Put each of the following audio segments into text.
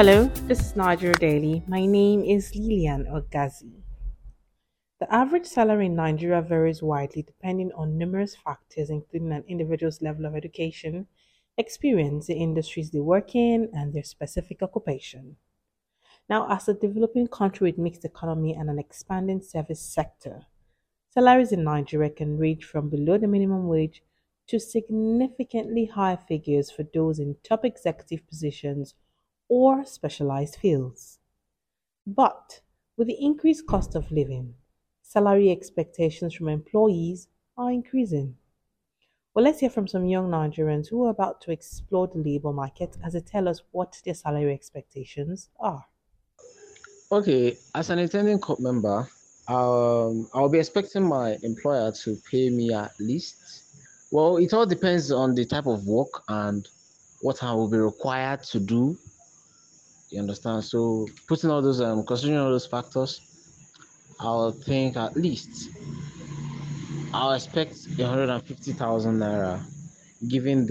Hello, this is Nigeria Daily. My name is Lilian Ogazi. The average salary in Nigeria varies widely depending on numerous factors, including an individual's level of education, experience, the industries they work in, and their specific occupation. Now, as a developing country with mixed economy and an expanding service sector, salaries in Nigeria can range from below the minimum wage to significantly higher figures for those in top executive positions or specialized fields. But with the increased cost of living, salary expectations from employees are increasing. Well, let's hear from some young Nigerians who are about to explore the labor market as they tell us what their salary expectations are. Okay, as an attending corp member, I'll be expecting my employer to pay me at least. Well, it all depends on the type of work and what I will be required to do. You understand? So, putting all those, considering all those factors, I'll think at least I'll expect 150,000 naira, given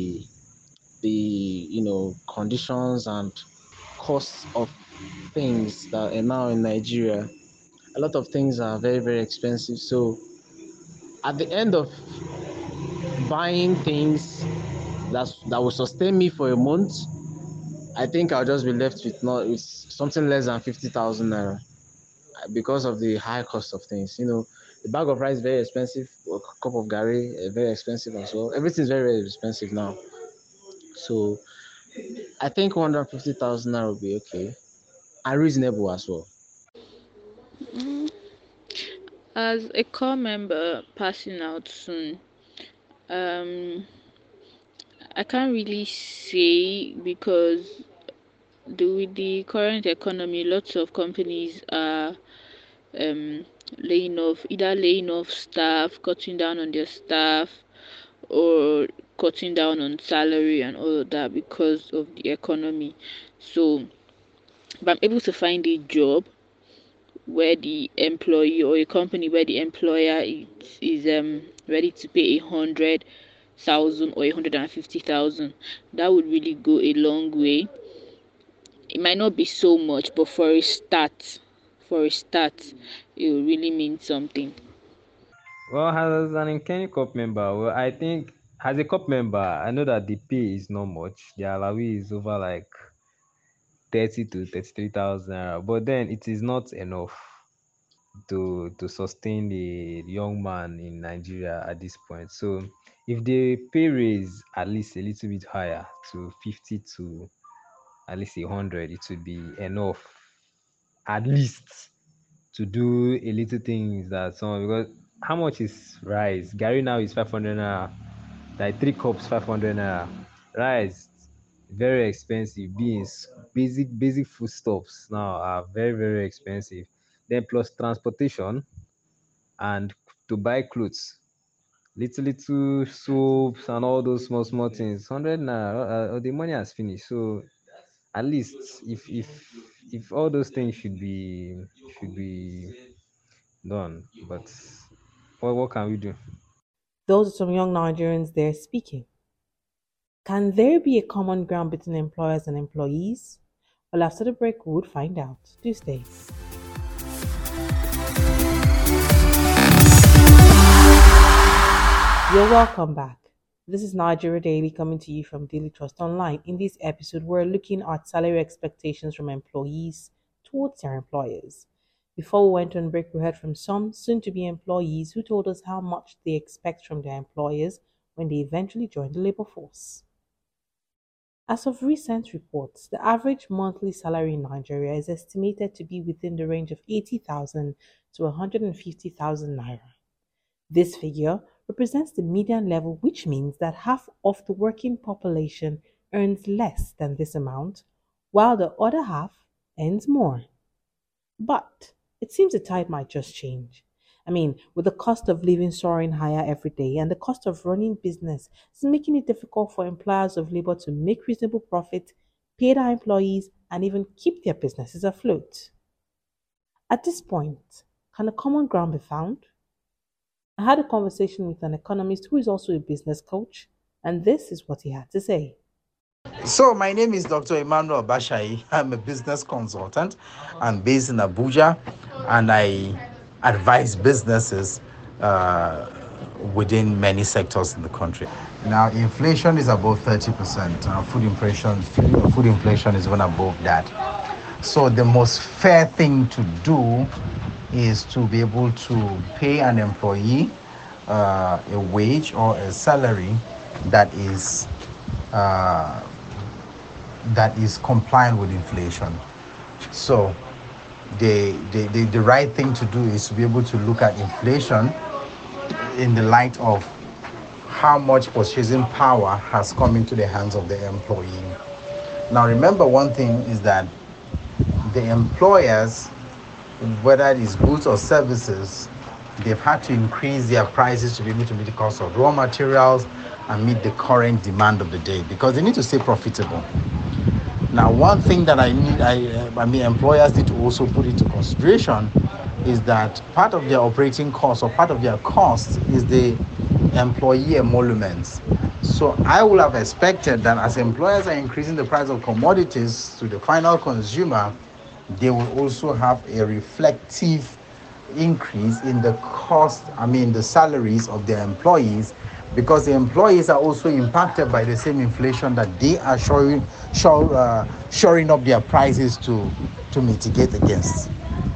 the conditions and costs of things that are now in Nigeria. A lot of things are very very expensive. So at the end of buying things that will sustain me for a month, I think I'll just be left with not with something less than 50,000 naira because of the high cost of things. The bag of rice is very expensive, a cup of gari very expensive as well. Everything's very very expensive now. So I think 150,000 naira will be okay and reasonable as well. As a core member passing out soon, um, I can't really say because with the current economy, lots of companies are um, either laying off staff, cutting down on their staff, or cutting down on salary and all of that because of the economy. So, if I'm able to find a job where the employee or a company where the employer is ready to pay 100,000 or 150,000, that would really go a long way. It might not be so much, but for a start, it will really mean something. Well, as an Nkeni Cup member, well, I think as a Cup member, I know that the pay is not much. The allowance is over like 30 to 33,000 naira, but then it is not enough to sustain the young man in Nigeria at this point. So, if they pay raise at least a little bit higher to 50 to at least 100, it would be enough at least to do a little things that some because how much is rice? Gary now is 500 naira, like three cups 500 naira. Rice very expensive. Beans, basic foodstuffs now are very very expensive. Then plus transportation and to buy clothes, little soaps and all those small things. 100 naira, the money has finished. So at least if all those things should be done. But what can we do? Those are some young Nigerians there speaking. Can there be a common ground between employers and employees? Well, after the break, we would find out. Do stay. You're welcome back. This is Nigeria Daily coming to you from Daily Trust Online. In this episode, we're looking at salary expectations from employees towards their employers. Before we went on break, we heard from some soon to be employees who told us how much they expect from their employers when they eventually join the labor force. As of recent reports, the average monthly salary in Nigeria is estimated to be within the range of 80,000 to 150,000 naira. This figure represents the median level, which means that half of the working population earns less than this amount, while the other half earns more. But it seems the tide might just change. I mean, with the cost of living soaring higher every day and the cost of running business is making it difficult for employers of labor to make reasonable profit, pay their employees, and even keep their businesses afloat. At this point, can a common ground be found? I had a conversation with an economist who is also a business coach, and this is what he had to say. So, my name is Dr. Emmanuel Bashai. I'm a business consultant. I'm based in Abuja, and I advise businesses within many sectors in the country. Now, inflation is above 30%. Food inflation is even above that. So, the most fair thing to do is to be able to pay an employee a wage or a salary that is uh, compliant with inflation. So the right thing to do is to be able to look at inflation in the light of how much purchasing power has come into the hands of the employee. Now remember, one thing is that the employers, whether it is goods or services, they've had to increase their prices to be able to meet the cost of raw materials and meet the current demand of the day, because they need to stay profitable. Now, one thing that employers need to also put into consideration is that part of their operating costs or part of their costs is the employee emoluments. So I would have expected that as employers are increasing the price of commodities to the final consumer, they will also have a reflective increase in the the salaries of their employees, because the employees are also impacted by the same inflation that they are shoring up their prices to mitigate against.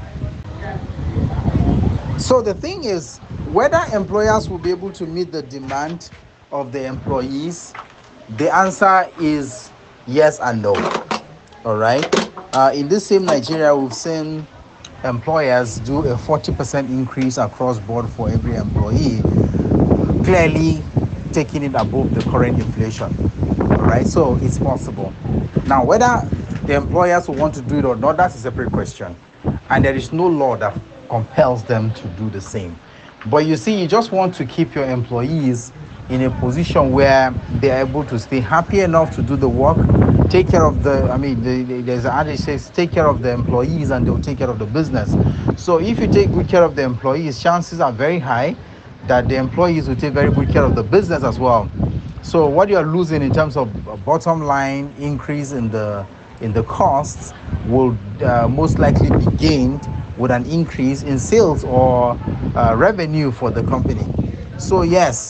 So the thing is, whether employers will be able to meet the demand of the employees, the answer is yes and no. All right. In this same Nigeria, we've seen employers do a 40% increase across board for every employee, clearly taking it above the current inflation. All right, so it's possible. Now, whether the employers will want to do it or not, that's a separate question, and there is no law that compels them to do the same. But you see, you just want to keep your employees in a position where they're able to stay happy enough to do the work, take care of there's an adage says, take care of the employees and they'll take care of the business. So if you take good care of the employees, chances are very high that the employees will take very good care of the business as well. So what you're losing in terms of bottom line increase in the costs will most likely be gained with an increase in sales or revenue for the company. So yes,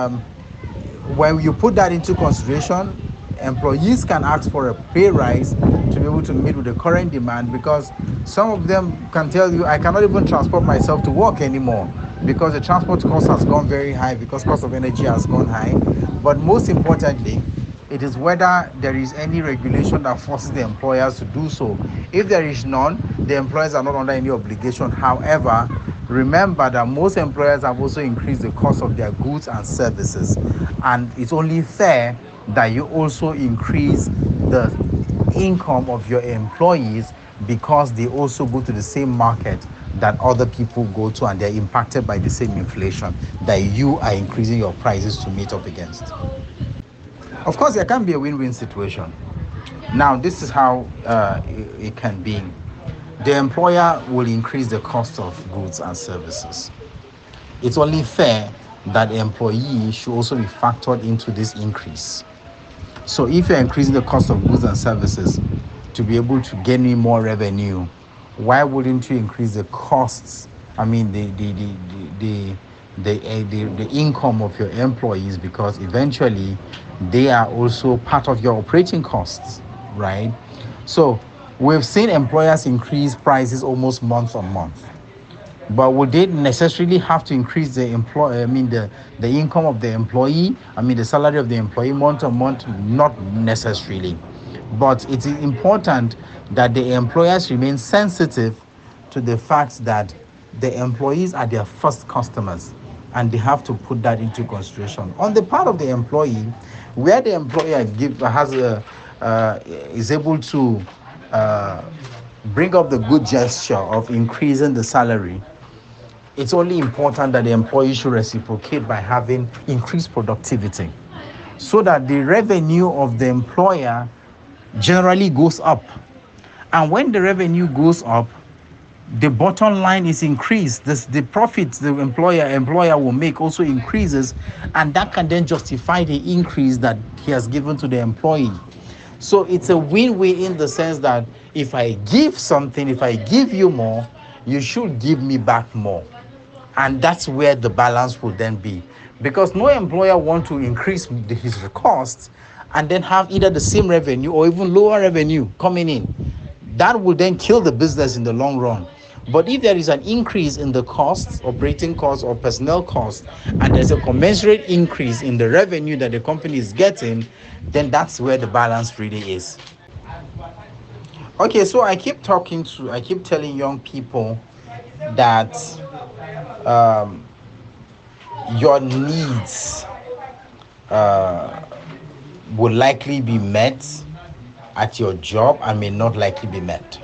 when you put that into consideration, employees can ask for a pay rise to be able to meet with the current demand, because some of them can tell you, I cannot even transport myself to work anymore because the transport cost has gone very high, because cost of energy has gone high. But most importantly, it is whether there is any regulation that forces the employers to do so. If there is none, the employers are not under any obligation. However, remember that most employers have also increased the cost of their goods and services, and it's only fair that you also increase the income of your employees, because they also go to the same market that other people go to, and they're impacted by the same inflation that you are increasing your prices to meet up against. Of course, there can be a win-win situation. Now, this is how it can be. The employer will increase the cost of goods and services. It's only fair that the employee should also be factored into this increase. So if you're increasing the cost of goods and services to be able to gain more revenue, why wouldn't you increase the costs? The income of your employees, because eventually they are also part of your operating costs, right? So we've seen employers increase prices almost month on month. But would they necessarily have to increase the income of the employee, the salary of the employee month on month? Not necessarily. But it's important that the employers remain sensitive to the fact that the employees are their first customers, and they have to put that into consideration. On the part of the employee, where the employer is able to bring up the good gesture of increasing the salary, it's only important that the employee should reciprocate by having increased productivity, so that the revenue of the employer generally goes up. And when the revenue goes up, the bottom line is increased. The profit the employer will make also increases, and that can then justify the increase that he has given to the employee. So it's a win-win in the sense that if I give something, if I give you more, you should give me back more. And that's where the balance will then be. Because no employer wants to increase his costs and then have either the same revenue or even lower revenue coming in. That will then kill the business in the long run. But if there is an increase in the costs, operating costs or personnel costs, and there's a commensurate increase in the revenue that the company is getting, then that's where the balance really is. Okay, so I keep telling young people that your needs will likely be met at your job and may not likely be met.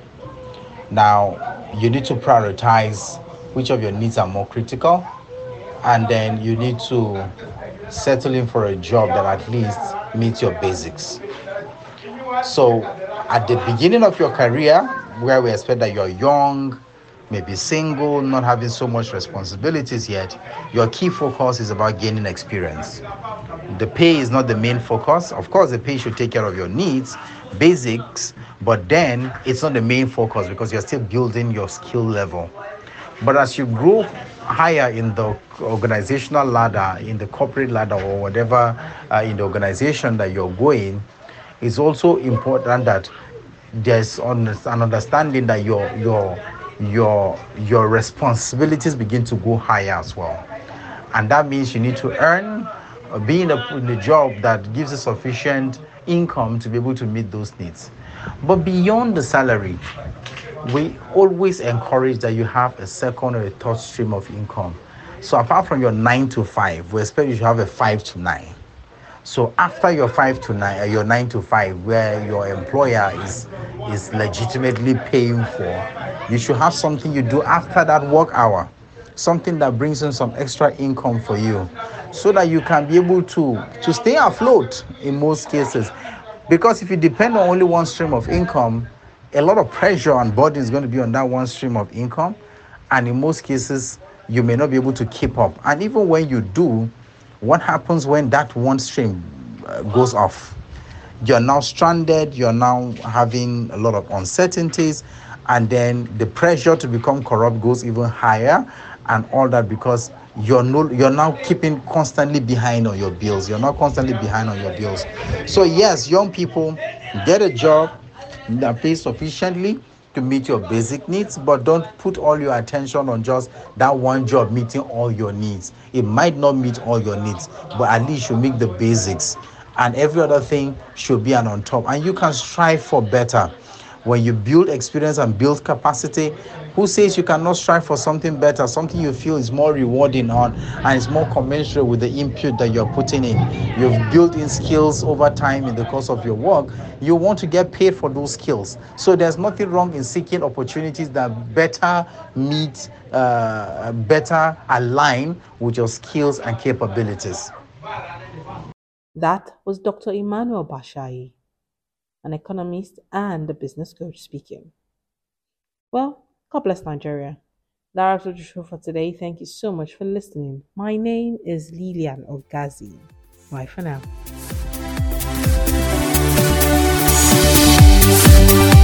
Now, you need to prioritize which of your needs are more critical, and then you need to settle in for a job that at least meets your basics. So, at the beginning of your career, where we expect that you're young, maybe single, not having so much responsibilities yet, your key focus is about gaining experience. The pay is not the main focus. Of course, the pay should take care of your needs, basics, but then it's not the main focus because you're still building your skill level. But as you grow higher in the organizational ladder, in the corporate ladder, or whatever in the organization that you're going, it's also important that there's an understanding that your responsibilities begin to go higher as well. And that means you need to earn, be in a job that gives you sufficient income to be able to meet those needs. But beyond the salary, we always encourage that you have a second or a third stream of income. So apart from your 9 to 5, we expect you to have a 5 to 9. So after your 5 to 9, your 9 to 5, where your employer is legitimately paying for, you should have something you do after that work hour, something that brings in some extra income for you, so that you can be able to stay afloat in most cases. Because if you depend on only one stream of income, a lot of pressure and burden is going to be on that one stream of income, and in most cases you may not be able to keep up. And even when you do, what happens when that one stream goes off? You're now stranded, you're now having a lot of uncertainties, and then the pressure to become corrupt goes even higher, and all that because you're now keeping constantly behind on your bills. You're not constantly behind on your bills. So yes, young people, get a job that pays sufficiently to meet your basic needs, but don't put all your attention on just that one job meeting all your needs. It might not meet all your needs, but at least you meet the basics, and every other thing should be on top, and you can strive for better. When you build experience and build capacity, who says you cannot strive for something better, something you feel is more rewarding on and is more commensurate with the input that you're putting in? You've built in skills over time in the course of your work. You want to get paid for those skills. So there's nothing wrong in seeking opportunities that better meet, better align with your skills and capabilities. That was Dr. Emmanuel Bashai, an economist and a business coach speaking. Well, God bless Nigeria. That's the show for today. Thank you so much for listening. My name is Lilian Ogazi. Bye for now.